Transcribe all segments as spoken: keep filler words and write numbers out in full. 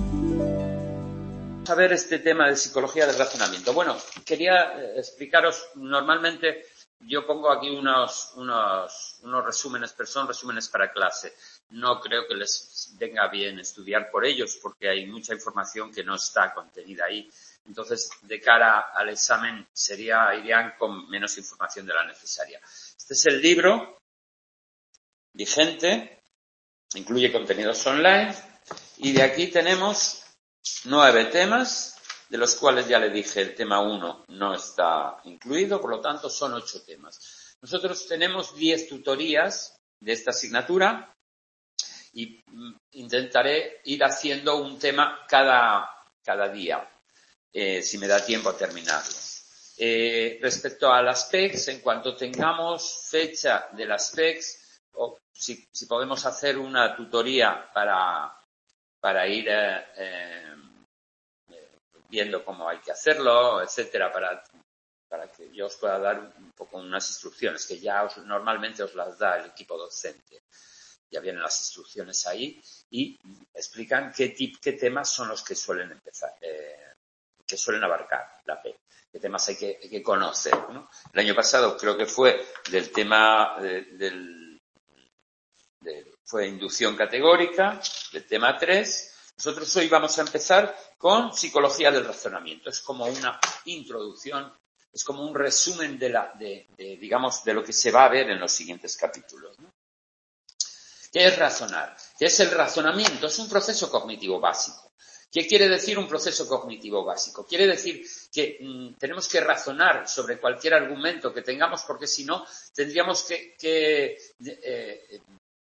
A ver este tema de psicología del razonamiento. Bueno, quería eh, explicaros, normalmente yo pongo aquí unos, unos, unos resúmenes, pero son resúmenes para clase. No creo que les venga bien estudiar por ellos, porque hay mucha información que no está contenida ahí. Entonces, de cara al examen, sería, irían con menos información de la necesaria. Este es el libro vigente, incluye contenidos online, y de aquí tenemos nueve temas, de los cuales ya le dije el tema uno no está incluido, por lo tanto son ocho temas. Nosotros tenemos diez tutorías de esta asignatura y intentaré ir haciendo un tema cada, cada día, eh, si me da tiempo a terminarlo. Eh, respecto a las P E Cs, en cuanto tengamos fecha de las P E Cs, o si, si podemos hacer una tutoría para, para ir eh, eh, viendo cómo hay que hacerlo, etcétera, para, para que yo os pueda dar un poco unas instrucciones que ya os, normalmente os las da el equipo docente. Ya vienen las instrucciones ahí y explican qué, tip, qué temas son los que suelen empezar, eh, que suelen abarcar la P E C, qué temas hay que, hay que conocer, ¿no? El año pasado creo que fue del tema de, del, de, fue inducción categórica, del tema tres. Nosotros hoy vamos a empezar con psicología del razonamiento. Es como una introducción, es como un resumen de la, de, de, digamos, de lo que se va a ver en los siguientes capítulos, ¿no? ¿Qué es razonar? ¿Qué es el razonamiento? Es un proceso cognitivo básico. ¿Qué quiere decir un proceso cognitivo básico? Quiere decir que mmm, tenemos que razonar sobre cualquier argumento que tengamos, porque si no, tendríamos que, que eh,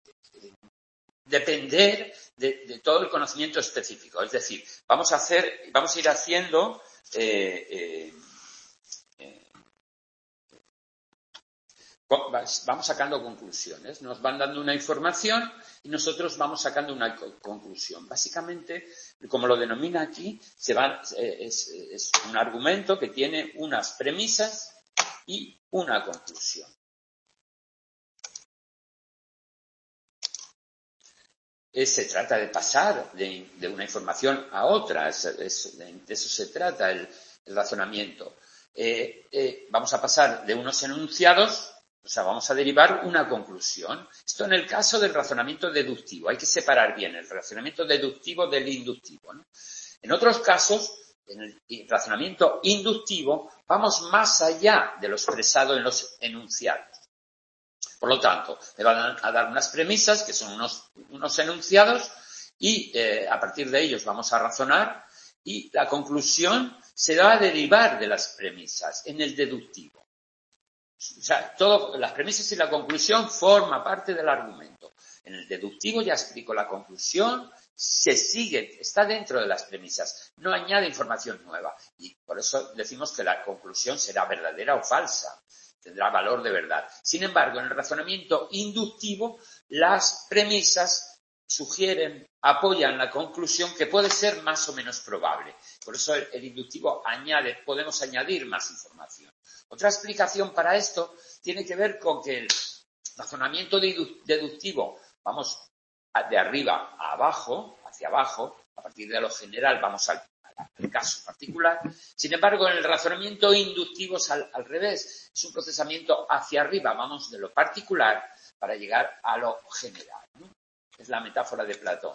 depender de, de todo el conocimiento específico. Es decir, vamos a hacer, vamos a ir haciendo eh, eh, eh, vamos sacando conclusiones. Nos van dando una información y nosotros vamos sacando una conclusión. Básicamente, como lo denomina aquí, se va, es, es un argumento que tiene unas premisas y una conclusión. Se trata de pasar de, de una información a otra, es, es, de eso se trata el, el razonamiento. Eh, eh, vamos a pasar de unos enunciados, o sea, vamos a derivar una conclusión. Esto en el caso del razonamiento deductivo, hay que separar bien el razonamiento deductivo del inductivo, ¿no? En otros casos, en el razonamiento inductivo, vamos más allá de lo expresado en los enunciados. Por lo tanto, me van a dar unas premisas, que son unos, unos enunciados, y eh, a partir de ellos vamos a razonar, y la conclusión se va a derivar de las premisas en el deductivo. O sea, todo, las premisas y la conclusión forman parte del argumento. En el deductivo ya explico la conclusión, se sigue, está dentro de las premisas, no añade información nueva. Y por eso decimos que la conclusión será verdadera o falsa. Tendrá valor de verdad. Sin embargo, en el razonamiento inductivo, las premisas sugieren, apoyan la conclusión que puede ser más o menos probable. Por eso el, el inductivo añade, podemos añadir más información. Otra explicación para esto tiene que ver con que el razonamiento deductivo, vamos de arriba a abajo, hacia abajo, a partir de lo general vamos al el caso particular. Sin embargo, en el razonamiento inductivo es al, al revés. Es un procesamiento hacia arriba. Vamos de lo particular para llegar a lo general, ¿no? Es la metáfora de Platón.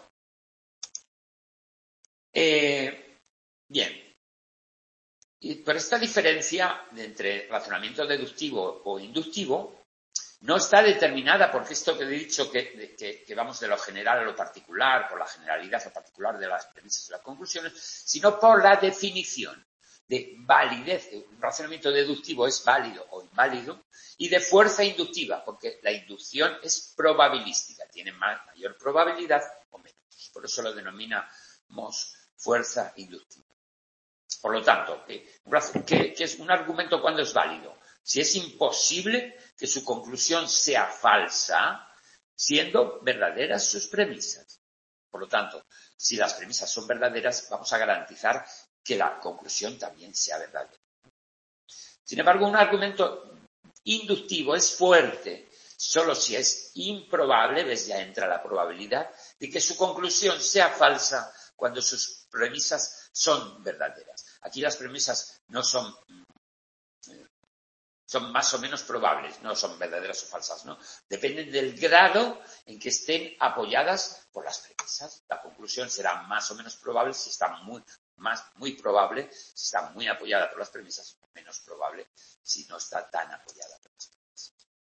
Eh, bien. Y por esta diferencia entre razonamiento deductivo o inductivo no está determinada por esto que he dicho que, que, que vamos de lo general a lo particular, por la generalidad o particular de las premisas y las conclusiones, sino por la definición de validez. Un razonamiento deductivo es válido o inválido, y de fuerza inductiva, porque la inducción es probabilística, tiene mayor probabilidad o menos. Por eso lo denominamos fuerza inductiva. Por lo tanto, ¿qué, qué, qué es un argumento cuando es válido? Si es imposible que su conclusión sea falsa, siendo verdaderas sus premisas. Por lo tanto, si las premisas son verdaderas, vamos a garantizar que la conclusión también sea verdadera. Sin embargo, un argumento inductivo es fuerte solo si es improbable, ves, ya entra la probabilidad, de que su conclusión sea falsa cuando sus premisas son verdaderas. Aquí las premisas no son, son más o menos probables, no son verdaderas o falsas, ¿no? Dependen del grado en que estén apoyadas por las premisas. La conclusión será más o menos probable si está muy, más, muy probable, si está muy apoyada por las premisas, menos probable si no está tan apoyada por las premisas.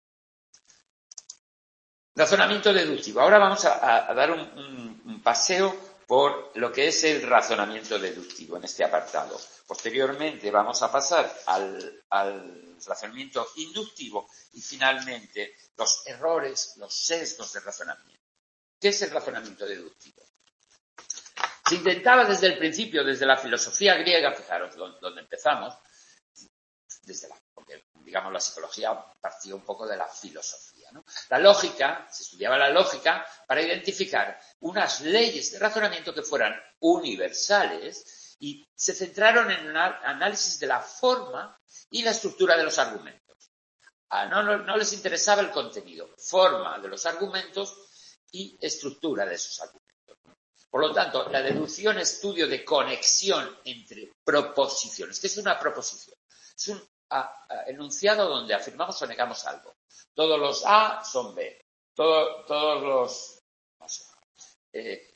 Razonamiento deductivo. Ahora vamos a, a dar un, un, un paseo por lo que es el razonamiento deductivo en este apartado. Posteriormente vamos a pasar al, al razonamiento inductivo y finalmente los errores, los sesgos de razonamiento. ¿Qué es el razonamiento deductivo? Se intentaba desde el principio, desde la filosofía griega, fijaros donde empezamos, desde la, porque digamos la psicología partía un poco de la filosofía, ¿no? La lógica, se estudiaba la lógica para identificar unas leyes de razonamiento que fueran universales y se centraron en un análisis de la forma y la estructura de los argumentos. Ah, no, no, no les interesaba el contenido, forma de los argumentos y estructura de esos argumentos. Por lo tanto, la deducción es estudio de conexión entre proposiciones. ¿Qué es una proposición? Es un a, a, enunciado donde afirmamos o negamos algo. Todos los A son B. Todo, todos los... No sé, eh,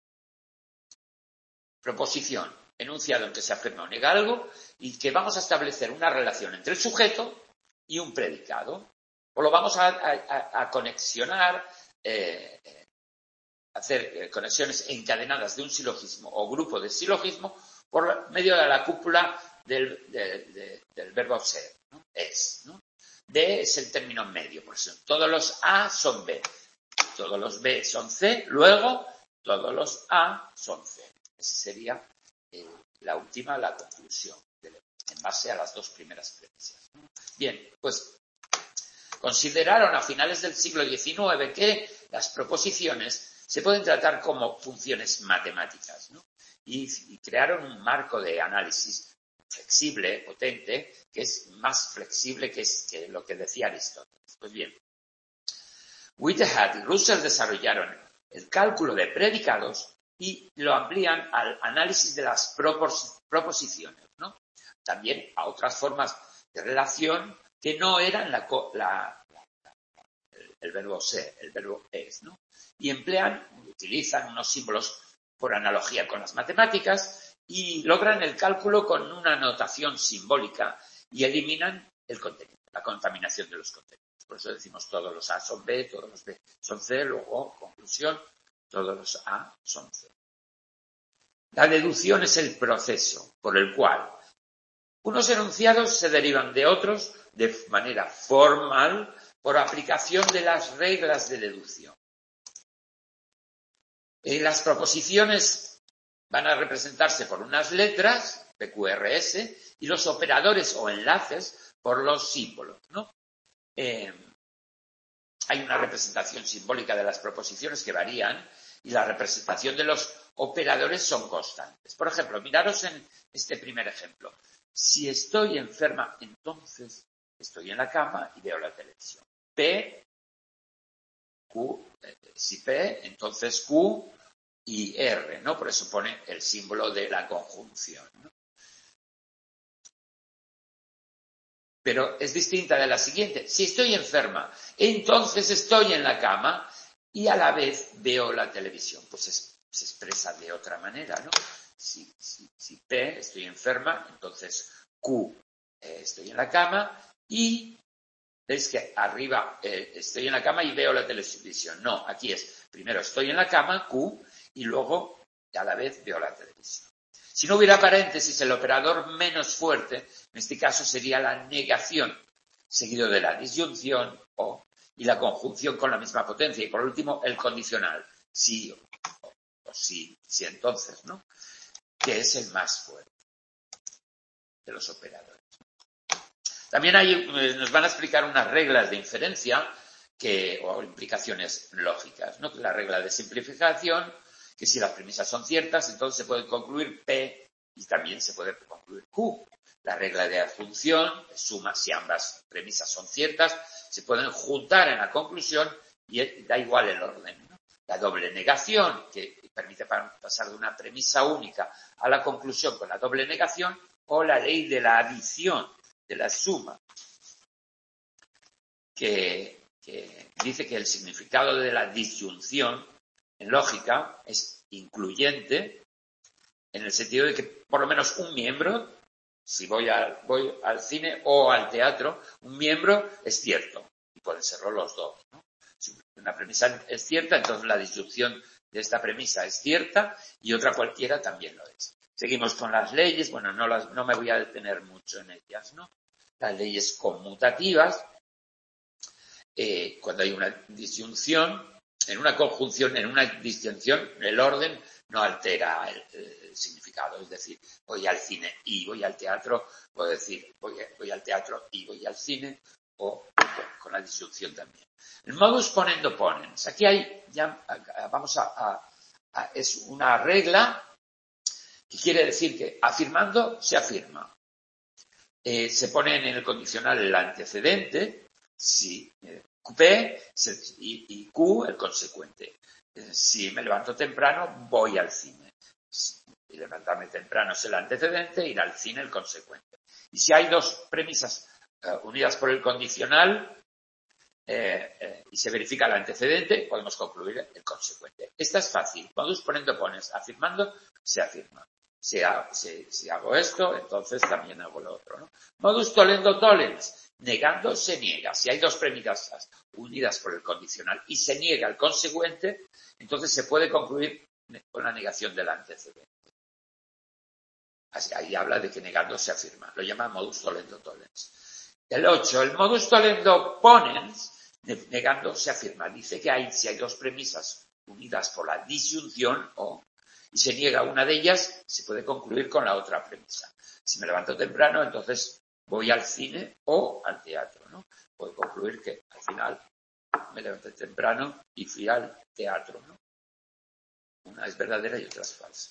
proposición, enunciado en que se afirma o nega algo y que vamos a establecer una relación entre el sujeto y un predicado. O lo vamos a, a, a conexionar, eh, hacer conexiones encadenadas de un silogismo o grupo de silogismo por medio de la cúpula del, de, de, del verbo ser, ¿no? Es, ¿no? D es el término medio, por eso todos los A son B, todos los B son C, luego todos los A son C. Esa sería eh, la última, la conclusión, de, en base a las dos primeras premisas, ¿no? Bien, pues consideraron a finales del siglo diecinueve que las proposiciones se pueden tratar como funciones matemáticas, ¿no? Y, y crearon un marco de análisis flexible, potente, que es más flexible que, es, que lo que decía Aristóteles. Pues bien, Whitehead y Russell desarrollaron el cálculo de predicados y lo amplían al análisis de las propos, proposiciones, ¿no? También a otras formas de relación que no eran la, la, la, el, el verbo ser, el verbo es, ¿no? Y emplean, utilizan unos símbolos por analogía con las matemáticas y logran el cálculo con una notación simbólica y eliminan el contenido, la contaminación de los contenidos. Por eso decimos todos los A son B, todos los B son C, luego, conclusión, todos los A son C. La deducción es el proceso por el cual unos enunciados se derivan de otros de manera formal por aplicación de las reglas de deducción. Eh, las proposiciones van a representarse por unas letras, P Q R S, y los operadores o enlaces por los símbolos, ¿no? Eh, hay una representación simbólica de las proposiciones que varían y la representación de los operadores son constantes. Por ejemplo, miraros en este primer ejemplo. Si estoy enferma, entonces estoy en la cama y veo la televisión. P, Q, eh, si P, entonces Q y R, ¿no? Por eso pone el símbolo de la conjunción, ¿no? Pero es distinta de la siguiente. Si estoy enferma, entonces estoy en la cama y a la vez veo la televisión. Pues es, se expresa de otra manera, ¿no? Si, si, si P, estoy enferma, entonces Q, eh, estoy en la cama y veis que arriba eh, estoy en la cama y veo la televisión. No, aquí es primero estoy en la cama, Q, y luego a la vez veo la televisión. Si no hubiera paréntesis, el operador menos fuerte, en este caso sería la negación, seguido de la disyunción o, y la conjunción con la misma potencia. Y por último, el condicional, sí o, o, o sí, sí entonces, ¿no? Que es el más fuerte de los operadores. También hay, eh, nos van a explicar unas reglas de inferencia que, o implicaciones lógicas, ¿no? La regla de simplificación, que si las premisas son ciertas, entonces se puede concluir P y también se puede concluir Q. La regla de adjunción, suma si ambas premisas son ciertas, se pueden juntar en la conclusión y da igual el orden, ¿no? la doble negación, que permite pasar de una premisa única a la conclusión con la doble negación, o la ley de la adición, de la suma, que, que dice que el significado de la disyunción en lógica es incluyente en el sentido de que por lo menos un miembro, si voy, a, voy al cine o al teatro, un miembro es cierto, y pueden serlo los dos, ¿no? Si una premisa es cierta, entonces la disyunción de esta premisa es cierta y otra cualquiera también lo es. Seguimos con las leyes, bueno, no, las, no me voy a detener mucho en ellas, ¿no? Las leyes conmutativas, eh, cuando hay una disyunción, en una conjunción, en una disyunción, el orden no altera el, el significado. Es decir, voy al cine y voy al teatro, puedo decir voy, voy al teatro y voy al cine, o bueno, con la disyunción también. El modus ponendo ponens. Aquí hay, ya vamos a, a, a, es una regla que quiere decir que afirmando se afirma. Eh, se pone en el condicional el antecedente, si eh, P y, y Q el consecuente. Eh, si me levanto temprano, voy al cine. Si levantarme temprano es el antecedente, ir al cine el consecuente. Y si hay dos premisas eh, unidas por el condicional, Eh, eh, y se verifica el antecedente, podemos concluir el consecuente. Esta es fácil. Modus ponendo pones, afirmando, se afirma. Si, ha, si, si hago esto, entonces también hago lo otro, ¿no? Modus tollendo tollens, negando se niega. Si hay dos premisas unidas por el condicional y se niega el consecuente, entonces se puede concluir con la negación del antecedente. Así, ahí habla de que negando se afirma. Lo llama modus tollendo tollens. El ocho, el modus tollendo ponens, negando se afirma. Dice que hay, si hay dos premisas unidas por la disyunción o, y se niega una de ellas, se puede concluir con la otra premisa. Si me levanto temprano, entonces voy al cine o al teatro, ¿no? Puedo concluir que al final me levanté temprano y fui al teatro, ¿no? Una es verdadera y otra es falsa.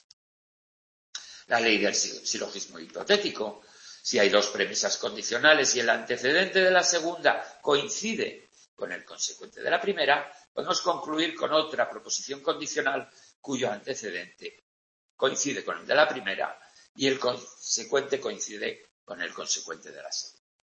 La ley del silogismo hipotético. Si hay dos premisas condicionales y el antecedente de la segunda coincide con el consecuente de la primera, podemos concluir con otra proposición condicional cuyo antecedente coincide con el de la primera y el consecuente coincide con el consecuente de la segunda.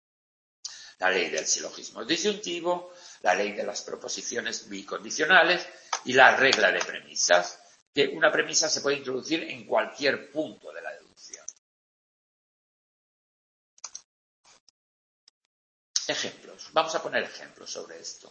La ley del silogismo disyuntivo, la ley de las proposiciones bicondicionales y la regla de premisas, que una premisa se puede introducir en cualquier punto de la deducción. Ejemplos. Vamos a poner ejemplos sobre esto.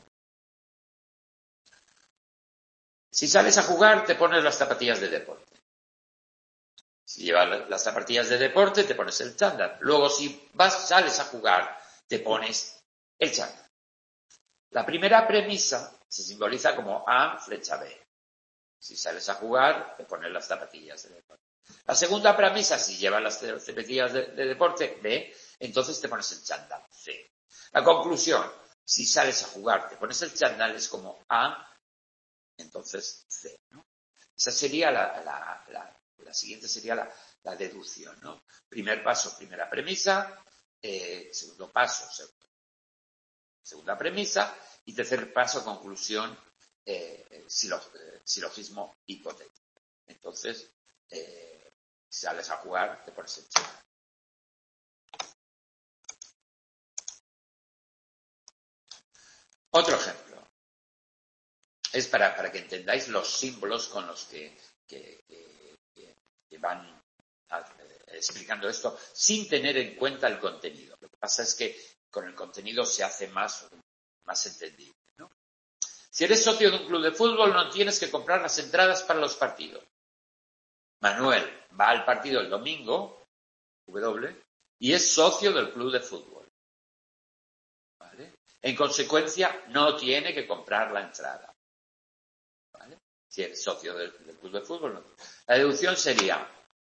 Si sales a jugar, te pones las zapatillas de deporte. Si llevas las zapatillas de deporte, te pones el chándal. Luego, si vas, sales a jugar, te pones el chándal. La primera premisa se simboliza como A, flecha B. Si sales a jugar, te pones las zapatillas de deporte. La segunda premisa, si llevas las zapatillas de, de deporte, B, entonces te pones el chándal, C. La conclusión, si sales a jugar, te pones el chándal, es como A, entonces C, ¿no? Esa sería la, la, la, la siguiente sería la, la deducción, ¿no? Primer paso, primera premisa, eh, segundo paso, segundo, segunda premisa, y tercer paso, conclusión, eh, silog, eh, silogismo hipotético. Entonces, eh, si sales a jugar, te pones el chándal. Otro ejemplo. Es para, para que entendáis los símbolos con los que, que, que, que van a, eh, explicando esto sin tener en cuenta el contenido. Lo que pasa es que con el contenido se hace más, más entendible, ¿no? Si eres socio de un club de fútbol, no tienes que comprar las entradas para los partidos. Manuel va al partido el domingo, W, y es socio del club de fútbol. ¿Vale? En consecuencia, no tiene que comprar la entrada. ¿Vale? Si eres socio del, del club de fútbol, no. La deducción sería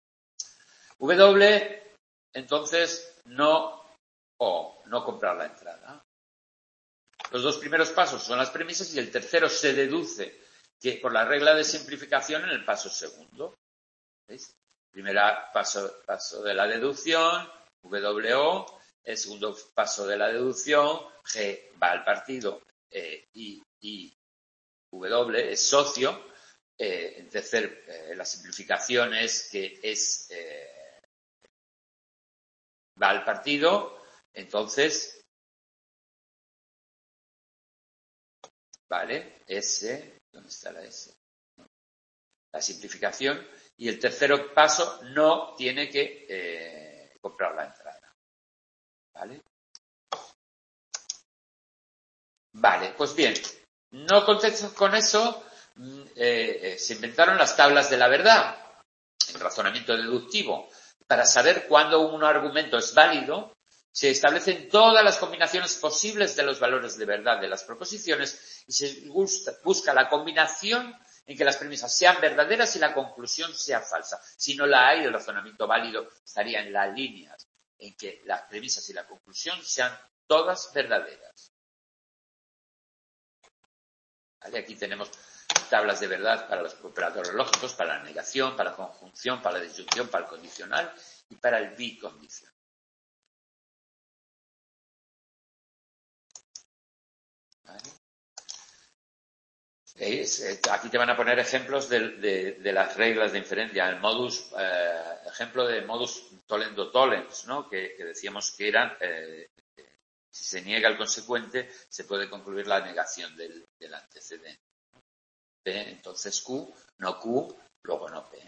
W, entonces no o no comprar la entrada. Los dos primeros pasos son las premisas y el tercero se deduce que por la regla de simplificación en el paso segundo. ¿Veis? Primera paso, paso de la deducción, W O, el segundo paso de la deducción, G va al partido eh, y, y W es socio. Eh, en tercer, eh, la simplificación es que es eh, va al partido, entonces, vale, S, ¿dónde está la S? La simplificación. Y el tercer paso, no tiene que eh, comprar la entrada. ¿Vale? Vale, pues bien, no contento con eso, eh, eh, se inventaron las tablas de la verdad, en razonamiento deductivo. Para saber cuándo un argumento es válido, se establecen todas las combinaciones posibles de los valores de verdad de las proposiciones y se busca, busca la combinación en que las premisas sean verdaderas y la conclusión sea falsa. Si no la hay, el razonamiento válido estaría en las líneas en que las premisas y la conclusión sean todas verdaderas. ¿Vale? Aquí tenemos tablas de verdad para los operadores lógicos, para la negación, para la conjunción, para la disyunción, para el condicional y para el bicondicional. ¿Vale? Aquí te van a poner ejemplos de, de, de las reglas de inferencia. El modus, eh, ejemplo de modus tollendo tollens, ¿no? Que, que decíamos que eran, eh, si se niega el consecuente, se puede concluir la negación del, del antecedente. P, entonces Q, no Q, luego no P.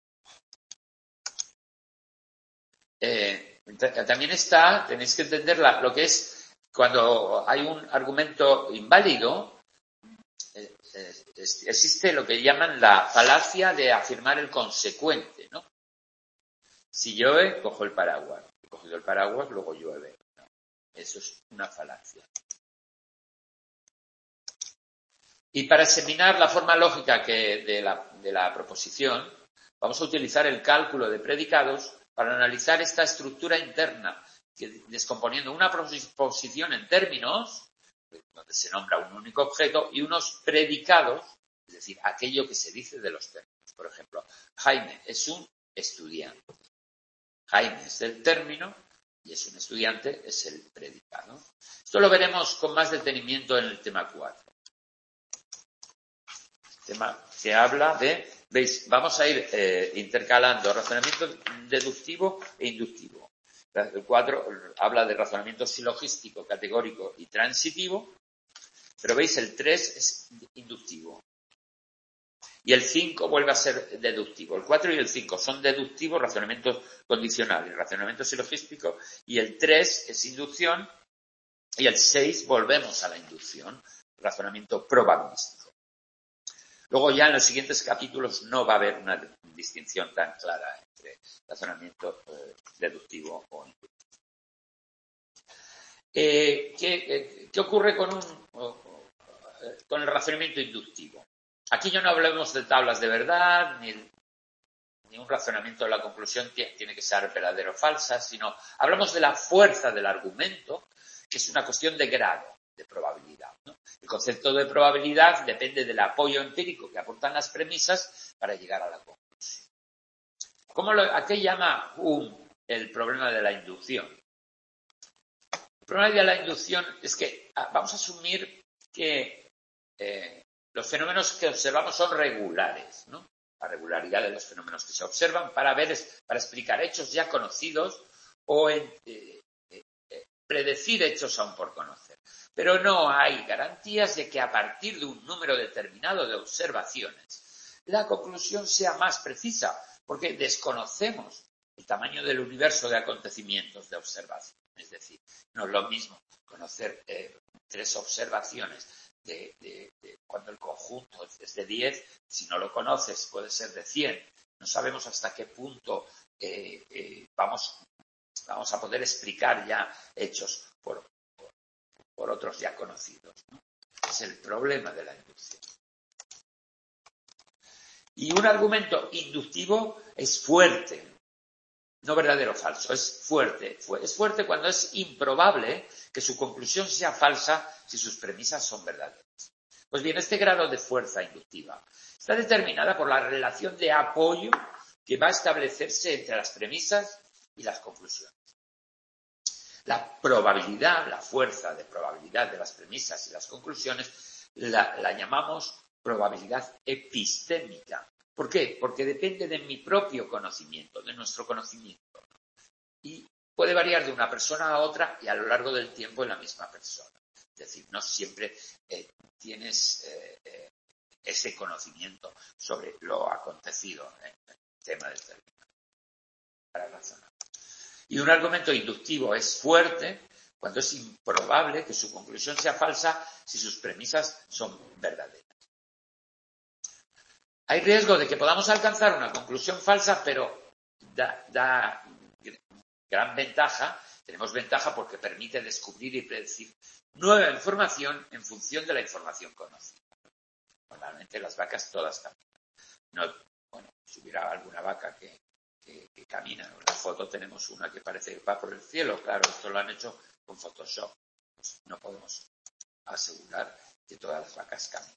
Eh, también está, tenéis que entender la, lo que es cuando hay un argumento inválido. Eh, eh, existe lo que llaman la falacia de afirmar el consecuente, ¿no? Si llueve, cojo el paraguas. He cogido el paraguas, luego llueve. ¿No? Eso es una falacia. Y para examinar la forma lógica que de, la, de la proposición, vamos a utilizar el cálculo de predicados para analizar esta estructura interna, que descomponiendo una proposición en términos, donde se nombra un único objeto, y unos predicados, es decir, aquello que se dice de los términos. Por ejemplo, Jaime es un estudiante. Jaime es el término y es un estudiante, es el predicado. Esto lo veremos con más detenimiento en el tema cuatro. Tema que habla de, veis, vamos a ir eh, intercalando razonamiento deductivo e inductivo. El cuatro habla de razonamiento silogístico, categórico y transitivo, pero veis, el tres es inductivo. Y el cinco vuelve a ser deductivo. El cuatro y el cinco son deductivos, razonamiento condicional y razonamiento silogístico, y el tres es inducción, y el seis volvemos a la inducción, razonamiento probabilístico. Luego ya en los siguientes capítulos no va a haber una distinción tan clara entre razonamiento eh, deductivo o inductivo. Eh, ¿qué, eh, ¿Qué ocurre con, un, eh, con el razonamiento inductivo? Aquí ya no hablamos de tablas de verdad, ni, ni un razonamiento de la conclusión que tiene que ser verdadero o falsa, sino hablamos de la fuerza del argumento, que es una cuestión de grado, de probabilidad, ¿no? El concepto de probabilidad depende del apoyo empírico que aportan las premisas para llegar a la conclusión. ¿Cómo lo, ¿A qué llama Hume el problema de la inducción? El problema de la inducción es que vamos a asumir que eh, los fenómenos que observamos son regulares, ¿no? La regularidad de los fenómenos que se observan para ver, para explicar hechos ya conocidos o en, eh, eh, predecir hechos aún por conocer. Pero no hay garantías de que a partir de un número determinado de observaciones la conclusión sea más precisa, porque desconocemos el tamaño del universo de acontecimientos de observación. Es decir, no es lo mismo conocer eh, tres observaciones de, de, de cuando el conjunto es de diez, si no lo conoces puede ser de cien. No sabemos hasta qué punto eh, eh, vamos, vamos a poder explicar ya hechos por, por, por otros ya conocidos, ¿no? Es el problema de la inducción. Y un argumento inductivo es fuerte, no verdadero o falso, es fuerte. Es fuerte cuando es improbable que su conclusión sea falsa si sus premisas son verdaderas. Pues bien, este grado de fuerza inductiva está determinada por la relación de apoyo que va a establecerse entre las premisas y las conclusiones. La probabilidad, la fuerza de probabilidad de las premisas y las conclusiones, la, la llamamos probabilidad epistémica. ¿Por qué? Porque depende de mi propio conocimiento, de nuestro conocimiento. Y puede variar de una persona a otra y a lo largo del tiempo en la misma persona. Es decir, no siempre eh, tienes eh, eh, ese conocimiento sobre lo acontecido en el tema determinado para razonar. Y un argumento inductivo es fuerte cuando es improbable que su conclusión sea falsa si sus premisas son verdaderas. Hay riesgo de que podamos alcanzar una conclusión falsa, pero da, da gran ventaja. Tenemos ventaja porque permite descubrir y predecir nueva información en función de la información conocida. Normalmente las vacas todas caminan. No, bueno, si hubiera alguna vaca que, que, que camina, en la foto tenemos una que parece que va por el cielo. Claro, esto lo han hecho con Photoshop. Pues no podemos asegurar que todas las vacas caminen.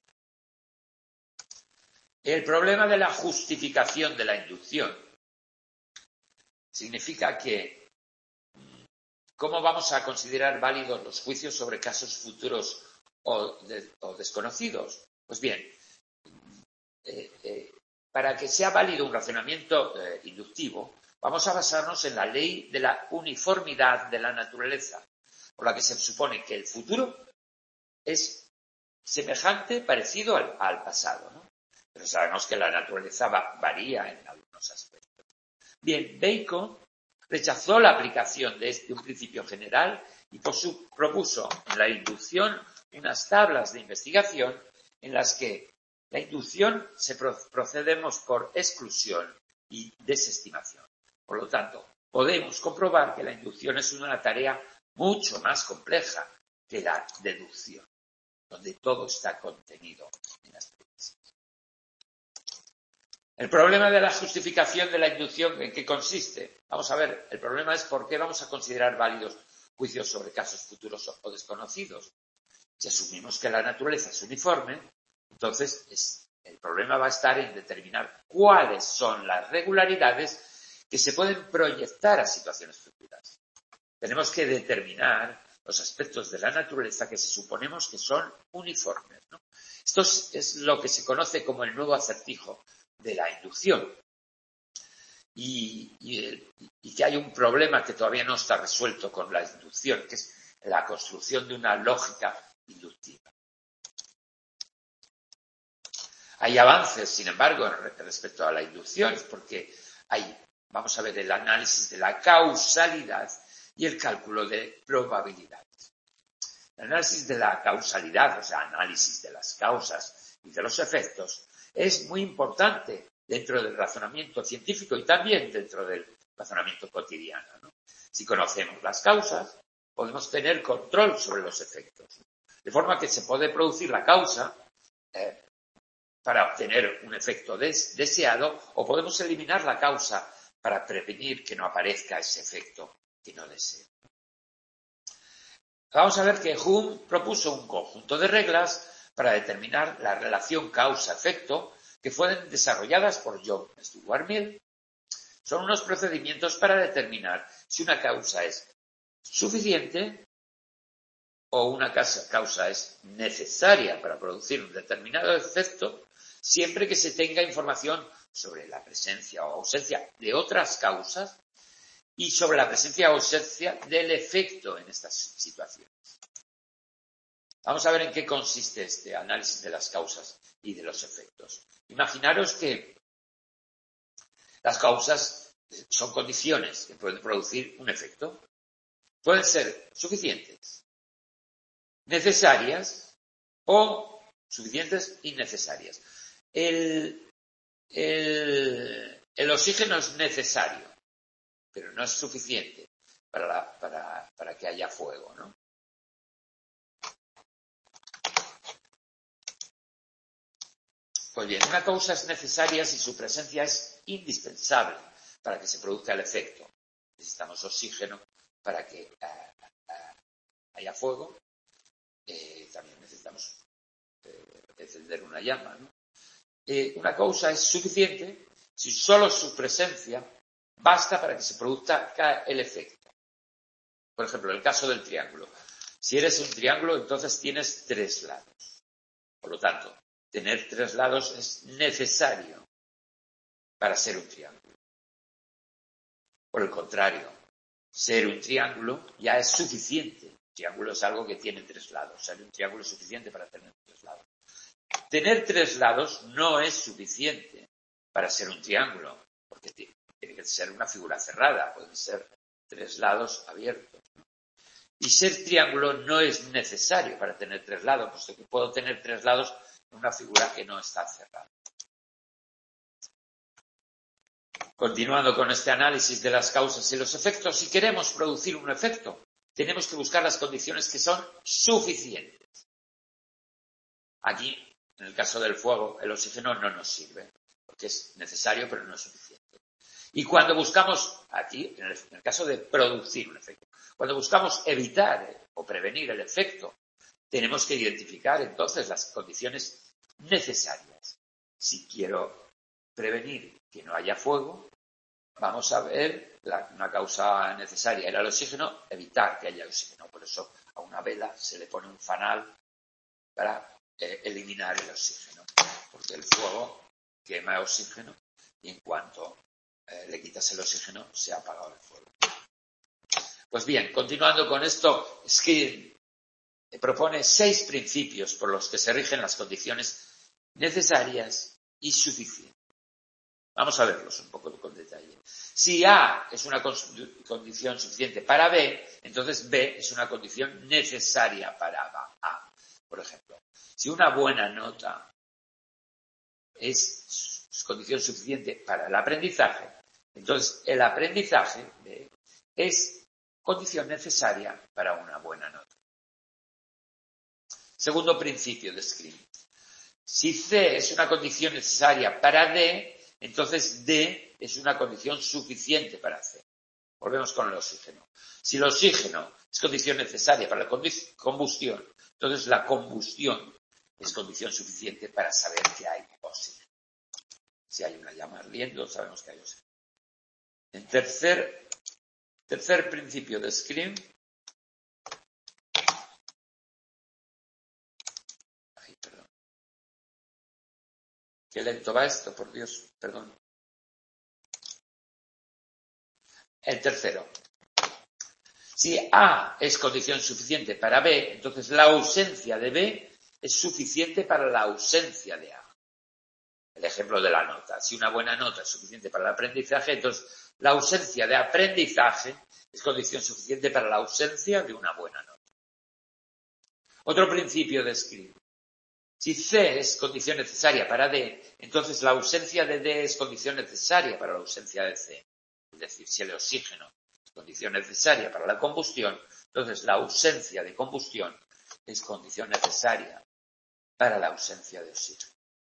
El problema de la justificación de la inducción significa que ¿cómo vamos a considerar válidos los juicios sobre casos futuros o, de, o desconocidos? Pues bien, eh, eh, para que sea válido un razonamiento eh, inductivo, vamos a basarnos en la ley de la uniformidad de la naturaleza, por la que se supone que el futuro es semejante, parecido al, al pasado, ¿no? Pero sabemos que la naturaleza va, varía en algunos aspectos. Bien, Bacon rechazó la aplicación de este un principio general y propuso en la inducción unas tablas de investigación en las que la inducción se procedemos por exclusión y desestimación. Por lo tanto, podemos comprobar que la inducción es una tarea mucho más compleja que la deducción, donde todo está contenido en las premisas. El problema de la justificación de la inducción, ¿en qué consiste? Vamos a ver, el problema es por qué vamos a considerar válidos juicios sobre casos futuros o desconocidos. Si asumimos que la naturaleza es uniforme, entonces es, el problema va a estar en determinar cuáles son las regularidades que se pueden proyectar a situaciones futuras. Tenemos que determinar los aspectos de la naturaleza que se suponemos que son uniformes, ¿no? Esto es, es lo que se conoce como el nuevo acertijo de la inducción. Y, y, y que hay un problema que todavía no está resuelto con la inducción, que es la construcción de una lógica inductiva. Hay avances, sin embargo, respecto a la inducción, porque hay, vamos a ver, el análisis de la causalidad y el cálculo de probabilidades. El análisis de la causalidad, o sea, análisis de las causas y de los efectos, es muy importante dentro del razonamiento científico y también dentro del razonamiento cotidiano, ¿no? Si conocemos las causas, podemos tener control sobre los efectos. De forma que se puede producir la causa eh, para obtener un efecto des- deseado o podemos eliminar la causa para prevenir que no aparezca ese efecto que no deseo. Vamos a ver que Hume propuso un conjunto de reglas para determinar la relación causa-efecto que fueron desarrolladas por John Stuart Mill. Son unos procedimientos para determinar si una causa es suficiente o una causa es necesaria para producir un determinado efecto, siempre que se tenga información sobre la presencia o ausencia de otras causas y sobre la presencia o ausencia del efecto en estas situaciones. Vamos a ver en qué consiste este análisis de las causas y de los efectos. Imaginaros que las causas son condiciones que pueden producir un efecto. Pueden ser suficientes, necesarias o suficientes y necesarias. El, el, el oxígeno es necesario, pero no es suficiente para, la, para, para que haya fuego, ¿no? Pues bien, una causa es necesaria si su presencia es indispensable para que se produzca el efecto. Necesitamos oxígeno para que uh, uh, haya fuego. Eh, también necesitamos eh, encender una llama, ¿no? Eh, una causa es suficiente si solo su presencia basta para que se produzca el efecto. Por ejemplo, el caso del triángulo. Si eres un triángulo, entonces tienes tres lados. Por lo tanto, tener tres lados es necesario para ser un triángulo. Por el contrario, ser un triángulo ya es suficiente. Un triángulo es algo que tiene tres lados. Ser un triángulo es suficiente para tener tres lados. Tener tres lados no es suficiente para ser un triángulo, porque tiene que ser una figura cerrada, pueden ser tres lados abiertos. Y ser triángulo no es necesario para tener tres lados, puesto que puedo tener tres lados en una figura que no está cerrada. Continuando con este análisis de las causas y los efectos, si queremos producir un efecto, tenemos que buscar las condiciones que son suficientes. Aquí, en el caso del fuego, el oxígeno no nos sirve, porque es necesario pero no es suficiente. Y cuando buscamos, aquí, en el, en el caso de producir un efecto, cuando buscamos evitar o prevenir el efecto, tenemos que identificar entonces las condiciones necesarias. Si quiero prevenir que no haya fuego, vamos a ver la, una causa necesaria era el oxígeno, evitar que haya oxígeno. Por eso a una vela se le pone un fanal para eh, eliminar el oxígeno, porque el fuego quema oxígeno y en cuanto eh, le quitas el oxígeno se ha apagado el fuego. Pues bien, continuando con esto, Skinner propone seis principios por los que se rigen las condiciones necesarias y suficientes. Vamos a verlos un poco con detalle. Si A es una condición suficiente para B, entonces B es una condición necesaria para A. Por ejemplo, si una buena nota es condición suficiente para el aprendizaje, entonces el aprendizaje B es condición necesaria para una buena nota. Segundo principio de Skinner. Si C es una condición necesaria para D, entonces D es una condición suficiente para C. Volvemos con el oxígeno. Si el oxígeno es condición necesaria para la combustión, entonces la combustión es condición suficiente para saber que hay oxígeno. Si hay una llama ardiendo, sabemos que hay oxígeno. En tercer, tercer principio de Skinner. Ay, perdón. Qué lento va esto, por Dios, perdón. El tercero. Si A es condición suficiente para B, entonces la ausencia de B es suficiente para la ausencia de A. El ejemplo de la nota. Si una buena nota es suficiente para el aprendizaje, entonces la ausencia de aprendizaje es condición suficiente para la ausencia de una buena nota. Otro principio de Skinner. Si C es condición necesaria para D, entonces la ausencia de D es condición necesaria para la ausencia de C. Es decir, si el oxígeno es condición necesaria para la combustión, entonces la ausencia de combustión es condición necesaria para la ausencia de oxígeno.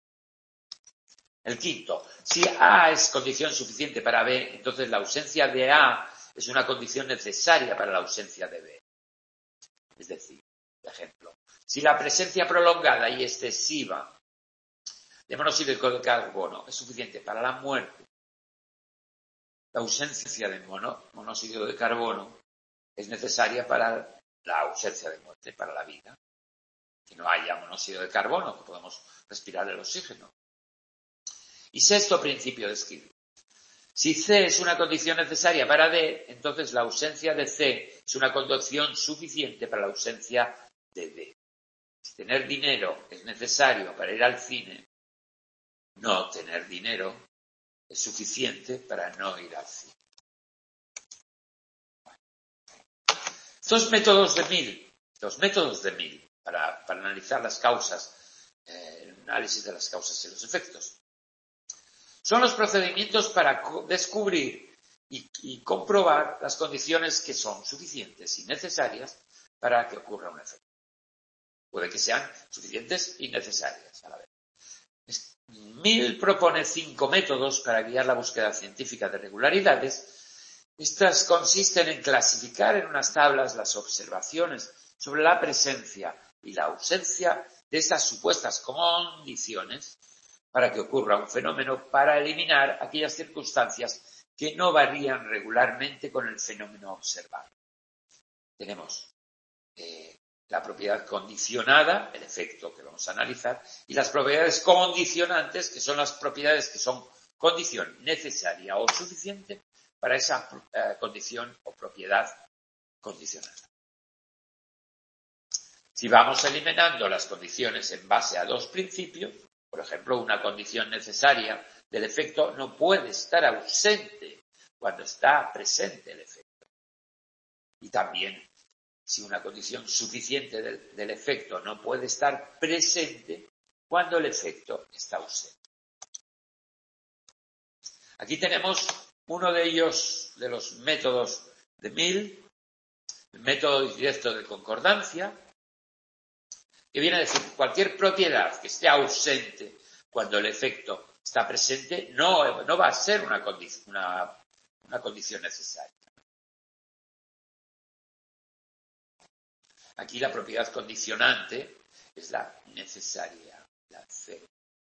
El quinto, si A es condición suficiente para B, entonces la ausencia de A es una condición necesaria para la ausencia de B. Es decir, por ejemplo, si la presencia prolongada y excesiva de monóxido de carbono es suficiente para la muerte, la ausencia de mono, monóxido de carbono es necesaria para la ausencia de muerte, para la vida. Que no haya monóxido de carbono, que podamos respirar el oxígeno. Y sexto principio de Skinner. Si C es una condición necesaria para D, entonces la ausencia de C es una condición suficiente para la ausencia de D. Si tener dinero es necesario para ir al cine, no tener dinero es suficiente para no ir al cine. Dos métodos de Mill, los métodos de Mill para, para analizar las causas, eh, el análisis de las causas y los efectos. Son los procedimientos para descubrir y, y comprobar las condiciones que son suficientes y necesarias para que ocurra un efecto. Puede que sean suficientes y necesarias a la vez. Mill propone cinco métodos para guiar la búsqueda científica de regularidades. Estas consisten en clasificar en unas tablas las observaciones sobre la presencia y la ausencia de estas supuestas condiciones para que ocurra un fenómeno, para eliminar aquellas circunstancias que no varían regularmente con el fenómeno observado. Tenemos eh, la propiedad condicionada, el efecto que vamos a analizar, y las propiedades condicionantes, que son las propiedades que son condición necesaria o suficiente para esa eh, condición o propiedad condicionada. Si vamos eliminando las condiciones en base a dos principios, por ejemplo, una condición necesaria del efecto no puede estar ausente cuando está presente el efecto. Y también, si una condición suficiente del, del efecto no puede estar presente cuando el efecto está ausente. Aquí tenemos uno de ellos, de los métodos de Mill, el método directo de concordancia, que viene a decir que cualquier propiedad que esté ausente cuando el efecto está presente no, no va a ser una, condi- una, una condición necesaria. Aquí la propiedad condicionante es la necesaria, la C.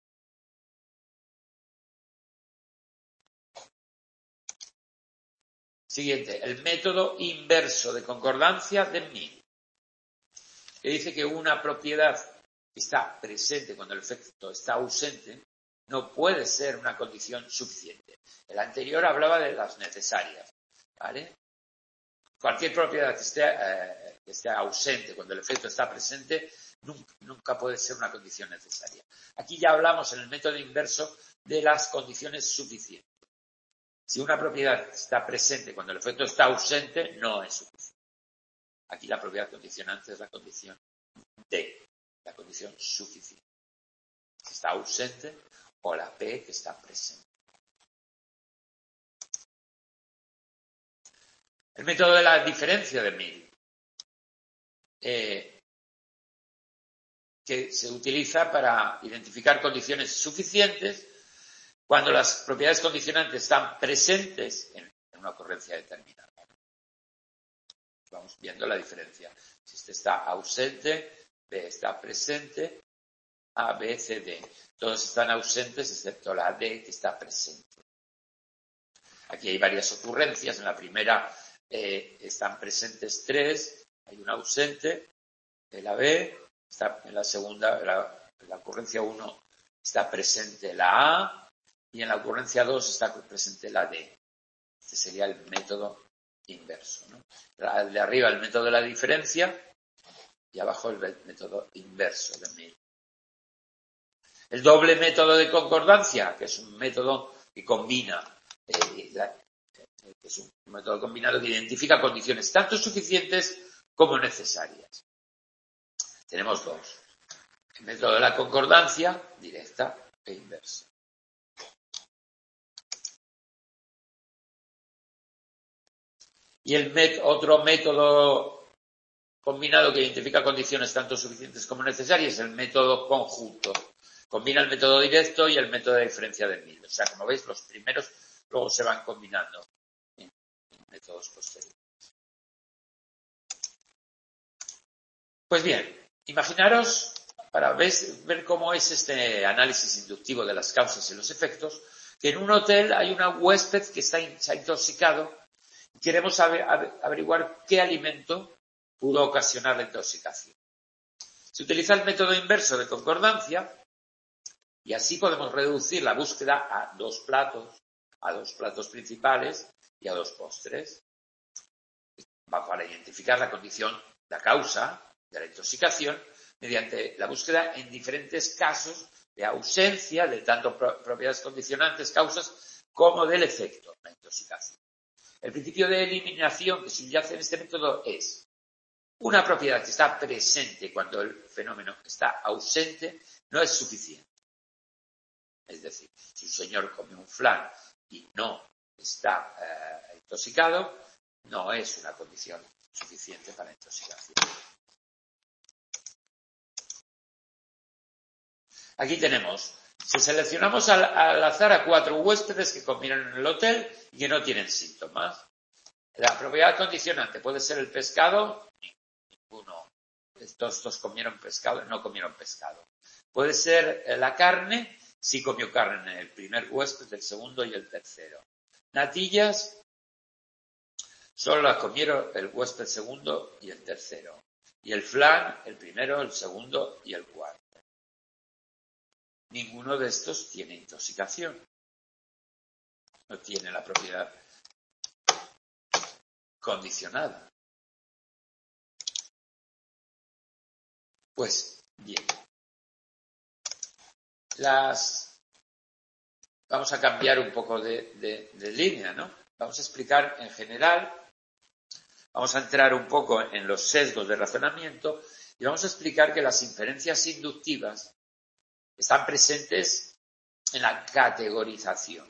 Siguiente, el método inverso de concordancia de Mill, que dice que una propiedad que está presente cuando el efecto está ausente no puede ser una condición suficiente. El anterior hablaba de las necesarias, ¿vale? Cualquier propiedad que esté, eh, que esté ausente cuando el efecto está presente nunca, nunca puede ser una condición necesaria. Aquí ya hablamos en el método inverso de las condiciones suficientes. Si una propiedad está presente cuando el efecto está ausente, no es suficiente. Aquí la propiedad condicionante es la condición D, la condición suficiente. Que está ausente o la P que está presente. El método de la diferencia de Mill, eh, que se utiliza para identificar condiciones suficientes cuando las propiedades condicionantes están presentes en una ocurrencia determinada. Vamos viendo la diferencia. Si este está ausente, B está presente, A, B, C, D. Todos están ausentes excepto la D que está presente. Aquí hay varias ocurrencias. En la primera eh, están presentes tres, hay una ausente, en la B, está, en la segunda, la, en la ocurrencia uno está presente la A y en la ocurrencia dos está presente la D. Este sería el método inverso, ¿no? El de arriba el método de la diferencia y abajo el método inverso de Mill. El doble método de concordancia, que es un método que combina, eh, la, eh, que es un método combinado que identifica condiciones tanto suficientes como necesarias. Tenemos dos. El método de la concordancia, directa e inversa. Y el met- otro método combinado que identifica condiciones tanto suficientes como necesarias es el método conjunto. Combina el método directo y el método de diferencia de Mill. O sea, como veis, los primeros luego se van combinando en métodos posteriores. Pues bien, imaginaros, para ver, ver cómo es este análisis inductivo de las causas y los efectos, que en un hotel hay una huésped que está, se ha intoxicado y queremos averiguar qué alimento pudo ocasionar la intoxicación. Se utiliza el método inverso de concordancia y así podemos reducir la búsqueda a dos platos, a dos platos principales y a dos postres. Va para identificar la condición, la causa de la intoxicación mediante la búsqueda en diferentes casos de ausencia de tanto propiedades condicionantes, causas, como del efecto, la intoxicación. El principio de eliminación que subyace en este método es una propiedad que está presente cuando el fenómeno está ausente no es suficiente. Es decir, si un señor come un flan y no está eh, intoxicado, no es una condición suficiente para intoxicación. Aquí tenemos, si seleccionamos al, al azar a cuatro huéspedes que comieron en el hotel y que no tienen síntomas, la propiedad condicionante puede ser el pescado, ninguno, estos, estos comieron pescado, no comieron pescado. Puede ser la carne, sí comió carne en el primer huésped, el segundo y el tercero. Natillas, solo las comieron el huésped segundo y el tercero. y el flan, el primero, el segundo y el cuarto. Ninguno de estos tiene intoxicación. No tiene la propiedad condicionada. Pues bien, las vamos a cambiar un poco de, de, de línea, ¿no? Vamos a explicar en general, vamos a entrar un poco en los sesgos de razonamiento y vamos a explicar que las inferencias inductivas están presentes en la categorización,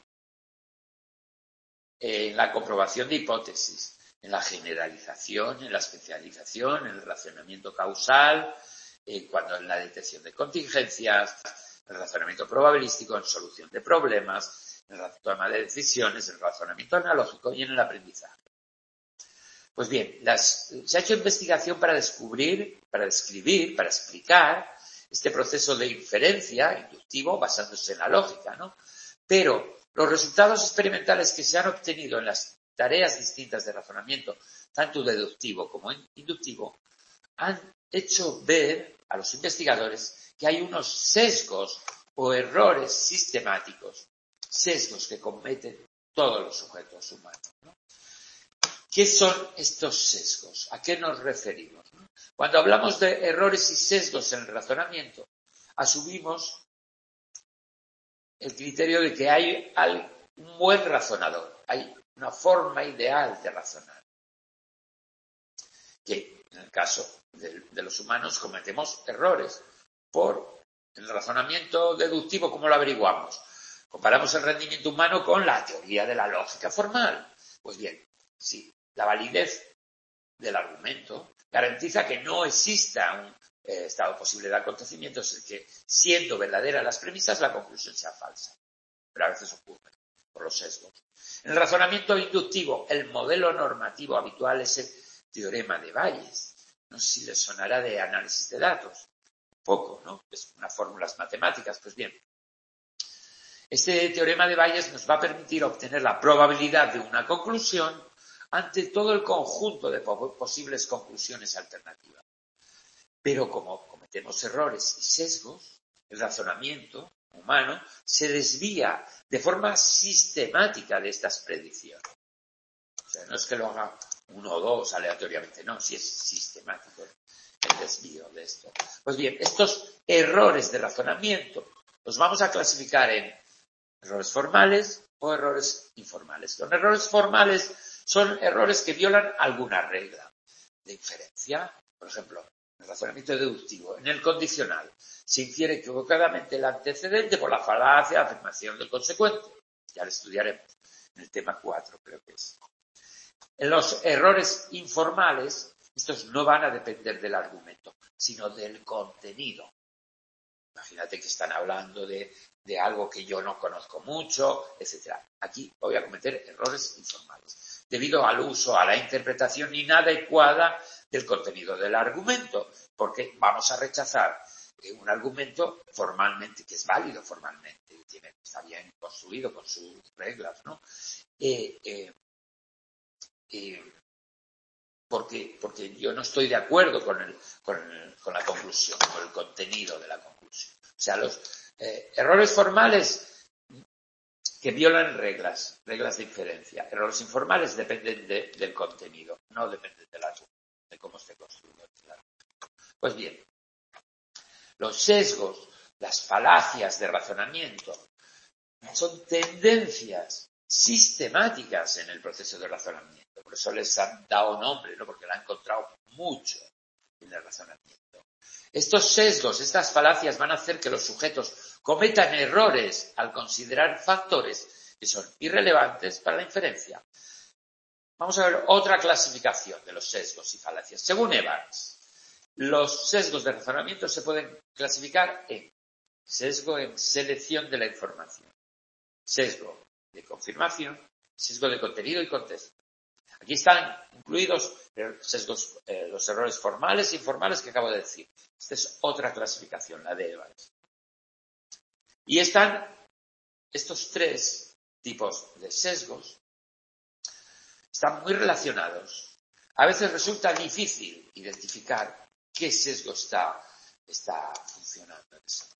en la comprobación de hipótesis, en la generalización, en la especialización, en el razonamiento causal, eh, cuando en la detección de contingencias, en el razonamiento probabilístico, en solución de problemas, en la toma de decisiones, en el razonamiento analógico y en el aprendizaje. Pues bien, las, se ha hecho investigación para descubrir, para describir, para explicar este proceso de inferencia inductivo basándose en la lógica, ¿no? Pero los resultados experimentales que se han obtenido en las tareas distintas de razonamiento, tanto deductivo como inductivo, han hecho ver a los investigadores que hay unos sesgos o errores sistemáticos, sesgos que cometen todos los sujetos humanos, ¿no? ¿Qué son estos sesgos? ¿A qué nos referimos? Cuando hablamos de errores y sesgos en el razonamiento, asumimos el criterio de que hay un buen razonador, hay una forma ideal de razonar, que en el caso de, de los humanos cometemos errores por el razonamiento deductivo. ¿Cómo lo averiguamos? Comparamos el rendimiento humano con la teoría de la lógica formal. Pues bien, sí, la validez del argumento garantiza que no exista un eh, estado posible de acontecimientos en que, siendo verdaderas las premisas, la conclusión sea falsa. Pero a veces ocurre por los sesgos. En el razonamiento inductivo, el modelo normativo habitual es el teorema de Bayes. No sé si les sonará de análisis de datos. Poco, ¿no? Es unas fórmulas matemáticas. Pues bien, este teorema de Bayes nos va a permitir obtener la probabilidad de una conclusión ante todo el conjunto de posibles conclusiones alternativas. Pero como cometemos errores y sesgos, el razonamiento humano se desvía de forma sistemática de estas predicciones. O sea, no es que lo haga uno o dos aleatoriamente, no, si es sistemático el desvío de esto. Pues bien, estos errores de razonamiento los vamos a clasificar en errores formales o errores informales. Los errores formales son errores que violan alguna regla de inferencia. Por ejemplo, en el razonamiento deductivo, en el condicional, se infiere equivocadamente el antecedente por la falacia de afirmación del consecuente. Ya lo estudiaremos en el tema cuatro, creo que es. En los errores informales, estos no van a depender del argumento, sino del contenido. Imagínate que están hablando de, de algo que yo no conozco mucho, etcétera. Aquí voy a cometer errores informales, debido al uso, a la interpretación inadecuada del contenido del argumento, porque vamos a rechazar un argumento formalmente, que es válido formalmente, tiene, está bien construido con sus reglas, ¿no? Eh, eh, eh, porque, porque yo no estoy de acuerdo con, el, con, el, con la conclusión, con el contenido de la conclusión. O sea, los eh, errores formales que violan reglas, reglas de inferencia. Errores informales dependen de, del contenido, no dependen del argumento, de cómo esté construido el argumento. Pues bien, los sesgos, las falacias de razonamiento, son tendencias sistemáticas en el proceso de razonamiento. Por eso les han dado nombre, ¿no? Porque lo han encontrado mucho en el razonamiento. Estos sesgos, estas falacias van a hacer que los sujetos cometan errores al considerar factores que son irrelevantes para la inferencia. Vamos a ver otra clasificación de los sesgos y falacias. Según Evans, los sesgos de razonamiento se pueden clasificar en sesgo en selección de la información, sesgo de confirmación, sesgo de contenido y contexto. Aquí están incluidos sesgos, eh, los errores formales e informales que acabo de decir. Esta es otra clasificación, la de Evans. Y están estos tres tipos de sesgos, están muy relacionados. A veces resulta difícil identificar qué sesgo está, está funcionando.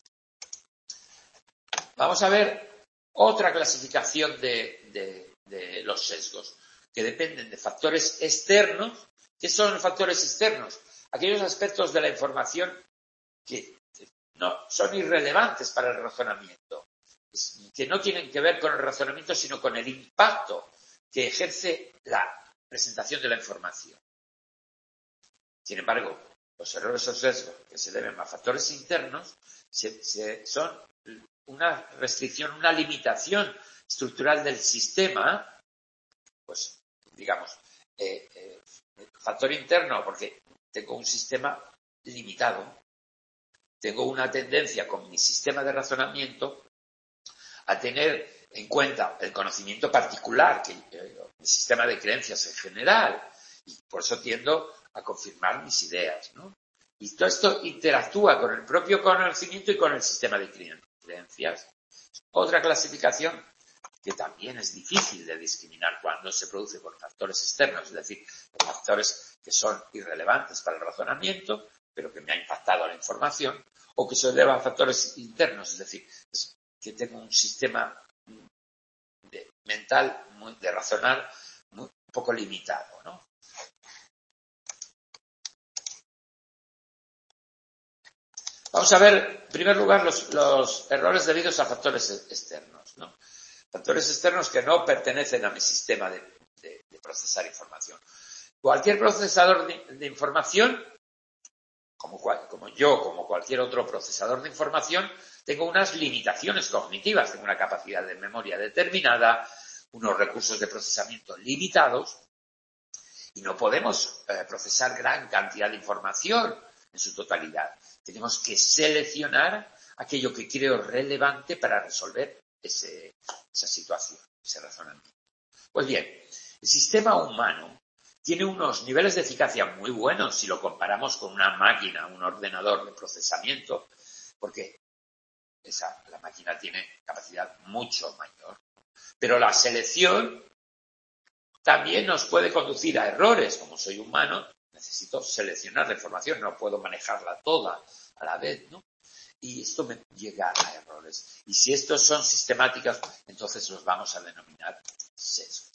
Vamos a ver otra clasificación de, de, de los sesgos, que dependen de factores externos. ¿Qué son los factores externos? Aquellos aspectos de la información que no son irrelevantes para el razonamiento, que no tienen que ver con el razonamiento, sino con el impacto que ejerce la presentación de la información. Sin embargo, los errores o sesgos que se deben a factores internos se, se, son una restricción, una limitación estructural del sistema, pues, digamos, eh, eh, factor interno, porque tengo un sistema limitado, tengo una tendencia con mi sistema de razonamiento a tener en cuenta el conocimiento particular, que eh, mi sistema de creencias en general, y por eso tiendo a confirmar mis ideas, ¿no? Y todo esto interactúa con el propio conocimiento y con el sistema de creencias. Otra clasificación que también es difícil de discriminar cuando se produce por factores externos, es decir, factores que son irrelevantes para el razonamiento, pero que me ha impactado la información, o que se deba a factores internos, es decir, que tengo un sistema de, mental muy, de razonar muy, un poco limitado, ¿no? Vamos a ver, en primer lugar, los, los errores debidos a factores externos, ¿no? Factores externos que no pertenecen a mi sistema de, de, de procesar información. Cualquier procesador de, de información, como, como yo, como cualquier otro procesador de información, tengo unas limitaciones cognitivas, tengo una capacidad de memoria determinada, unos recursos de procesamiento limitados, y no podemos eh, procesar gran cantidad de información en su totalidad. Tenemos que seleccionar aquello que creo relevante para resolver ese, esa situación, ese razonamiento. Pues bien, el sistema humano tiene unos niveles de eficacia muy buenos si lo comparamos con una máquina, un ordenador de procesamiento, porque esa, la máquina tiene capacidad mucho mayor. Pero la selección también nos puede conducir a errores. Como soy humano, necesito seleccionar la información, no puedo manejarla toda a la vez, ¿no? Y esto me llega a errores. Y si estos son sistemáticos, entonces los vamos a denominar sesgos.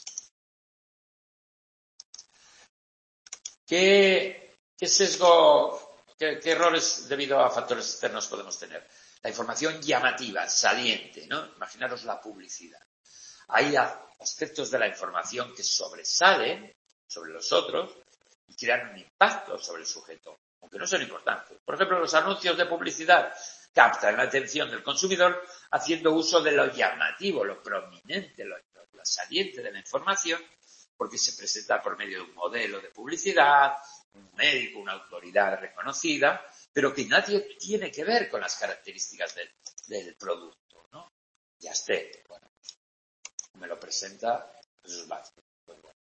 ¿Qué, qué sesgo, qué, qué errores debido a factores externos podemos tener? La información llamativa, saliente, ¿no? Imaginaros la publicidad. Hay aspectos de la información que sobresalen sobre los otros y crean un impacto sobre el sujeto, aunque no son importantes. Por ejemplo, los anuncios de publicidad captan la atención del consumidor haciendo uso de lo llamativo, lo prominente, lo, lo saliente de la información, porque se presenta por medio de un modelo de publicidad, un médico, una autoridad reconocida, pero que nadie tiene que ver con las características del, del producto, ¿no? Ya esté, bueno, me lo presenta Jesús Vázquez. Pues bueno.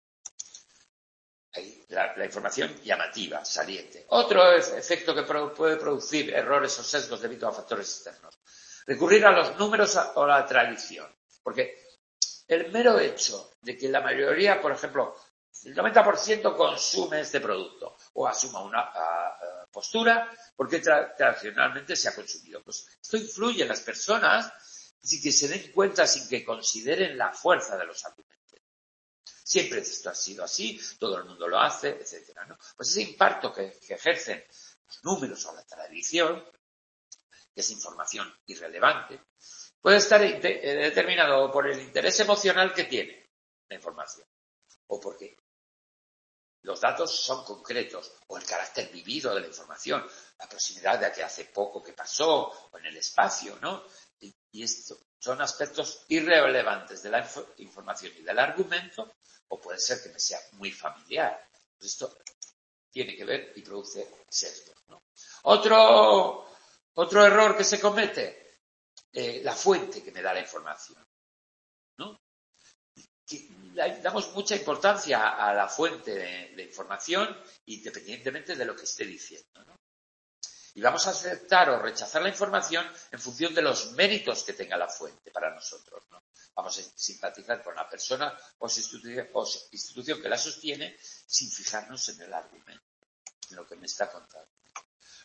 Ahí, la, la información llamativa, saliente. Otro efecto que pro, puede producir errores o sesgos debido a factores externos. Recurrir a los números o a la tradición. Porque el mero hecho de que la mayoría, por ejemplo, el noventa por ciento consume este producto o asuma una a, a postura porque tra tradicionalmente se ha consumido. Pues esto influye en las personas sin que se den cuenta, sin que consideren la fuerza de los argumentos. Siempre esto ha sido así, todo el mundo lo hace, etcétera, ¿no? Pues ese impacto que, que ejercen los números o la tradición, que es información irrelevante, puede estar determinado por el interés emocional que tiene la información, o porque los datos son concretos, o el carácter vivido de la información, la proximidad de que hace poco que pasó, o en el espacio, ¿no? Y, y esto son aspectos irrelevantes de la inf- información y del argumento, o puede ser que me sea muy familiar. Pues esto tiene que ver y produce sesgos, ¿no? Otro, otro error que se comete, Eh, la fuente que me da la información, ¿no? Que damos mucha importancia a la fuente de, de información independientemente de lo que esté diciendo, ¿no? Y vamos a aceptar o rechazar la información en función de los méritos que tenga la fuente para nosotros, ¿no? Vamos a simpatizar con la persona o institución, o institución que la sostiene sin fijarnos en el argumento, en lo que me está contando.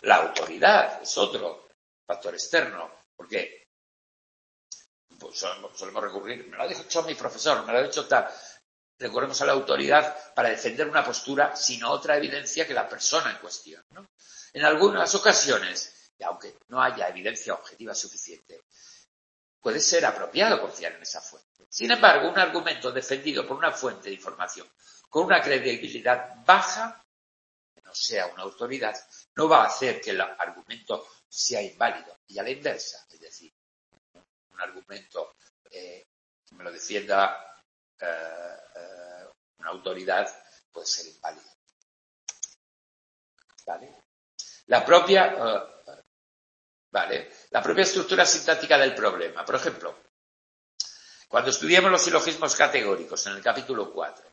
La autoridad es otro factor externo, porque pues, solemos recurrir, me lo ha dicho mi profesor, me lo ha dicho tal. Recurremos a la autoridad para defender una postura sin otra evidencia que la persona en cuestión, ¿no? En algunas ocasiones, y aunque no haya evidencia objetiva suficiente, puede ser apropiado confiar en esa fuente. Sin embargo, un argumento defendido por una fuente de información con una credibilidad baja, que no sea una autoridad, no va a hacer que el argumento sea inválido. Y a la inversa, es decir, un argumento eh, que me lo defienda eh, eh, una autoridad puede ser inválido. ¿Vale? La propia, uh, vale, la propia estructura sintáctica del problema. Por ejemplo, cuando estudiamos los silogismos categóricos en el capítulo cuatro,